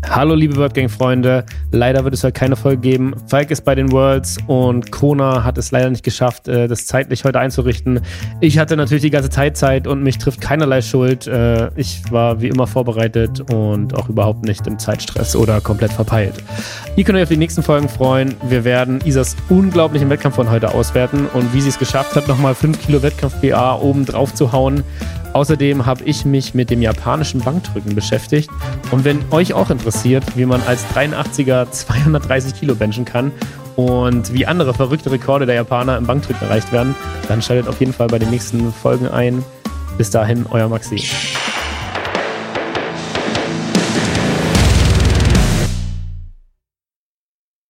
Hallo liebe WordGang-Freunde, leider wird es heute keine Folge geben. Falk ist bei den Worlds und Kona hat es leider nicht geschafft, das zeitlich heute einzurichten. Ich hatte natürlich die ganze Zeit und mich trifft keinerlei Schuld. Ich war wie immer vorbereitet und auch überhaupt nicht im Zeitstress oder komplett verpeilt. Ihr könnt euch auf die nächsten Folgen freuen. Wir werden Isas unglaublichen Wettkampf von heute auswerten und wie sie es geschafft hat, nochmal 5 Kilo Wettkampf-BA oben drauf zu hauen. Außerdem habe ich mich mit dem japanischen Bankdrücken beschäftigt. Und wenn euch auch interessiert, wie man als 83er 230 Kilo benchen kann und wie andere verrückte Rekorde der Japaner im Bankdrücken erreicht werden, dann schaltet auf jeden Fall bei den nächsten Folgen ein. Bis dahin, euer Maxi.